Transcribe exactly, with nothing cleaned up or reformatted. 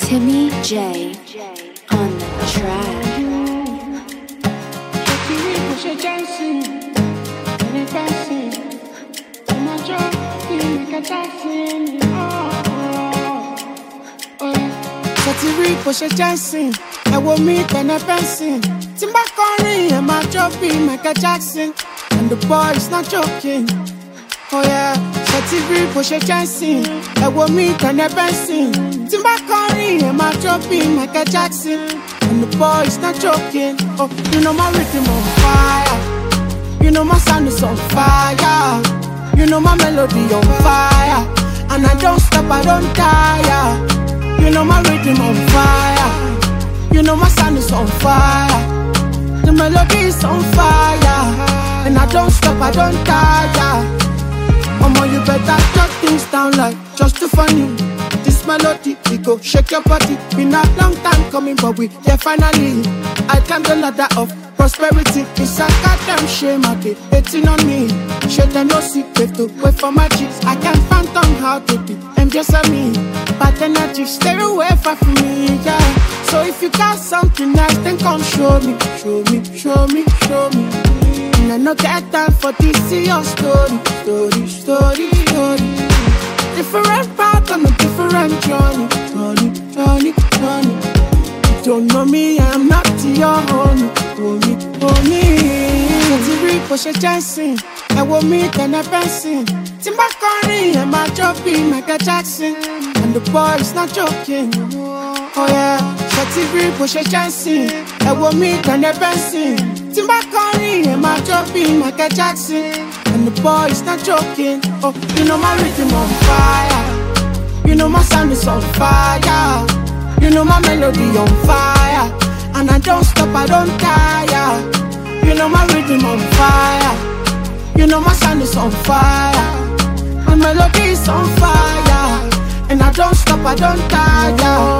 Timmy J on the track. Sotiri kò ṣe jẹ́sìn, ẹ wo mi kẹ́nẹ́ fẹ́ǹsìn. Tí n bá kọrin, ẹ máa jó bí Michael Jackson. And the boy is not joking. Oh yeah, Sotiri kò ṣe jẹ́sìn, ẹ wo mi kẹ́nẹ́ fẹ́ǹsìn. Tí n bá kọrin, ẹ máa jó bí Michael Jackson. And the boy is not joking. Oh, you know my rhythm on fire. You know my sound is on fire. You know my melody on fire. And I don't stop, I don't tire. You know my rhythm on fire. You know my sound is on fire. The melody is on fire. And I don't stop, I don't tire. Mama, you better shut things down like just too funny. This melody, we go shake your body. Been a long time coming, but we here finally. I climb the ladder of prosperity. It's a goddamn shame I be hating on me. Shit, I no secret to wait for my cheeks. I can't phantom how they be, and just on me. Bad energy, stay away from me, yeah. So if you got something nice, then come show me, show me, show me, show me. And I no get time for this, see your story, story, story, story. Different path on a different journey, journey, journey, journey. You don't know me, I'm not your homie, homie, homie. Sotiri kò ṣe jẹ́sìn, ẹ wo mi kẹ́nẹ́ fẹ́ǹsìn. Tí n bá kọrin, ẹ máa jó bí Michael Jackson. And the boy is not joking. Oh yeah, Sotiri kò ṣe jẹ́sìn, ẹ wo mi kẹ́nẹ́ fẹ́ǹsìn. Tí n bá kọrin, ẹ máa jó bí Michael Jackson. And the boy is not joking. Oh, you know my rhythm on fire. You know my sound is on fire. You know my melody on fire. And I don't stop, I don't tire. You know my rhythm on fire. You know my sound is on fire. My melody is on fire. And I don't stop, I don't tire.